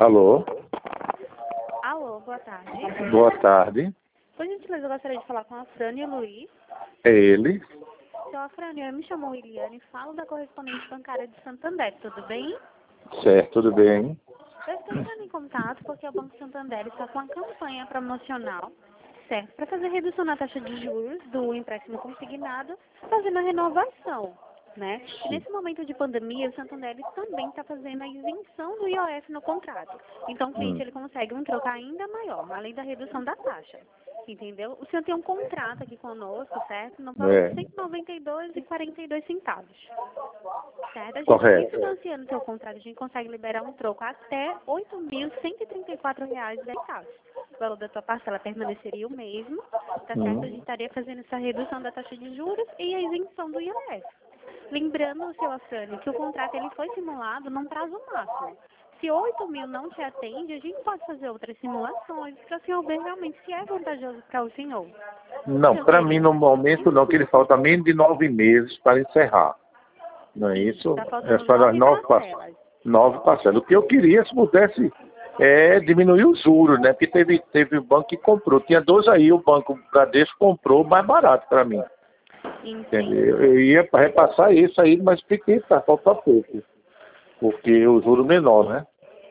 Alô? Alô, boa tarde. Boa tarde. Por gentileza, eu gostaria de falar com a Frânia Luiz. É ele? Seu Frânia, eu me chamo Williane, falo da correspondente bancária de Santander, tudo bem? Certo, tudo bem? Eu estou entrando em contato porque o Banco Santander está com uma campanha promocional, certo? Para fazer redução na taxa de juros do empréstimo consignado, fazendo a renovação, né? E nesse momento de pandemia, o Santander também está fazendo a isenção do IOF no contrato. Então, o cliente ele consegue um troco ainda maior, além da redução da taxa. Entendeu? O senhor tem um contrato aqui conosco, certo? No valor de R$ 192,42. Certo? A gente Correto. refinanciando o seu contrato, a gente consegue liberar um troco até R$ 8.134,10. O valor da sua parcela permaneceria o mesmo, tá certo? A gente estaria fazendo essa redução da taxa de juros e a isenção do IOF. Lembrando, seu Afrânio, que o contrato ele foi simulado num prazo máximo. Se 8.000 não te atende, a gente pode fazer outras simulações para o senhor ver realmente se é vantajoso para o senhor. Não, para mim no momento não, que ele falta menos de 9 meses para encerrar. Não é isso? Tá É faltando só das 9 parcelas. 9 parcelas. O que eu queria, se pudesse, é diminuir os juros, né? Porque teve o banco que comprou. Tinha 2 aí, o banco Bradesco comprou mais barato para mim. Entendeu? Eu ia repassar isso aí, mas fiquei, tá, falta pouco. Porque o juro menor, né?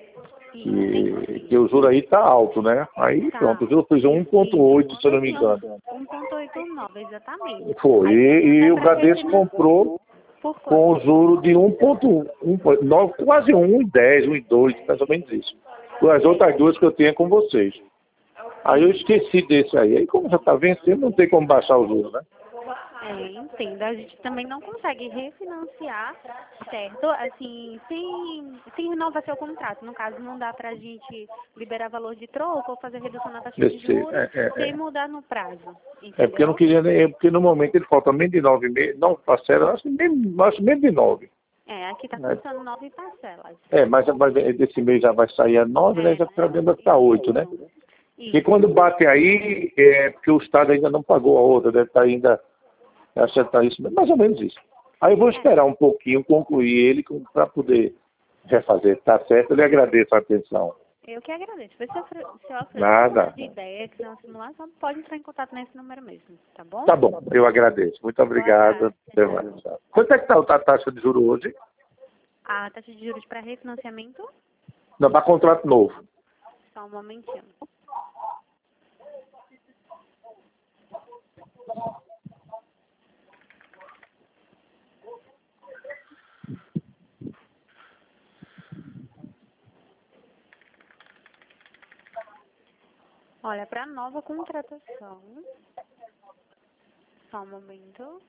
Que o juro aí tá alto, né? Aí pronto, o juro fez 1,8, se eu não me engano. 1,89, exatamente. Foi. E o Bradesco comprou com o juro de 1,9, quase 1,10, 1,2, mais ou menos isso. As outras duas que eu tinha com vocês. Aí eu esqueci desse aí. Aí como já está vencendo, não tem como baixar o juro, né? Entendo. A gente também não consegue refinanciar, certo? Assim, sem renovar seu contrato. No caso, não dá pra gente liberar valor de troco ou fazer redução na taxa de juros sem mudar no prazo. Entendeu? É porque eu não queria nem. Porque no momento ele falta menos de 9 meses. Não, parcela, acho menos de 9. Aqui tá custando 9 parcelas. Mas desse mês já vai sair a 9, né? Já está dando para 8, né? E quando bate aí, é porque o Estado ainda não pagou a outra, deve estar ainda. Acertar isso, mais ou menos isso. Aí eu vou esperar um pouquinho, concluir ele para poder refazer. Tá certo? Eu lhe agradeço a atenção. Eu que agradeço. Se você Nada. de ideia, quiser uma simulação, pode entrar em contato nesse número mesmo, tá bom? Tá bom, eu agradeço. Muito obrigado. Até mais. Quanto é que está a taxa de juros hoje? A taxa de juros para refinanciamento? Não, para contrato novo. Só um momentinho. Olha, para nova contratação, só um momento.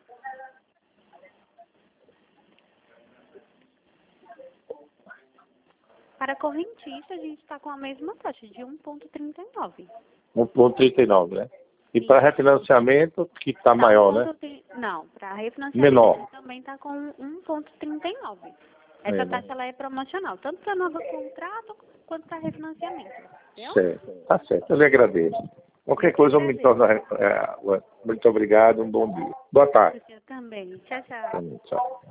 Para correntista, a gente está com a mesma taxa de 1,39. 1,39, né? E para refinanciamento, que está maior, né? Não, para refinanciamento menor. Também está com 1,39. Essa taxa ela é promocional, tanto para novo contrato quanto para refinanciamento. Entendeu? Certo, tá certo. Eu lhe agradeço. Qualquer coisa eu me torno. Muito obrigado, um bom dia. Boa tarde. Você também. Tchau, tchau. Tchau.